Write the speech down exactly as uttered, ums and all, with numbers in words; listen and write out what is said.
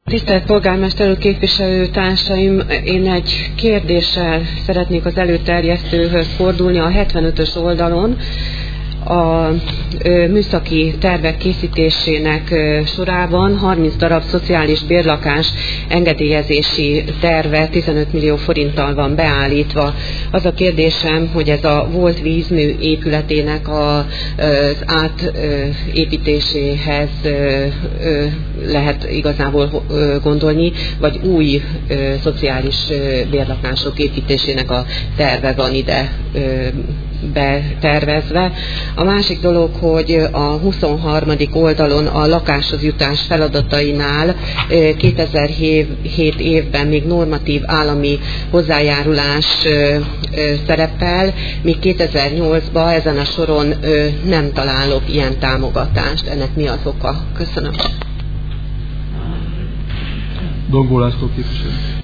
Tisztelt polgármester úr, képviselőtársaim, én egy kérdéssel szeretnék az előterjesztőhöz fordulni. A hetvenötös oldalon a műszaki tervek készítésének sorában harminc darab szociális bérlakás engedélyezési terve tizenöt millió forinttal van beállítva. Az a kérdésem, hogy ez a volt vízmű épületének az átépítéséhez lehet igazából gondolni, vagy új szociális bérlakások építésének a terve van ide betervezve. A másik dolog, hogy a huszonharmadik oldalon a lakáshoz jutás feladatainál kétezer-hét évben még normatív állami hozzájárulás szerepel, míg kétezer-nyolcban ezen a soron nem találok ilyen támogatást. Ennek mi az oka? Köszönöm. Dongó László képviselő.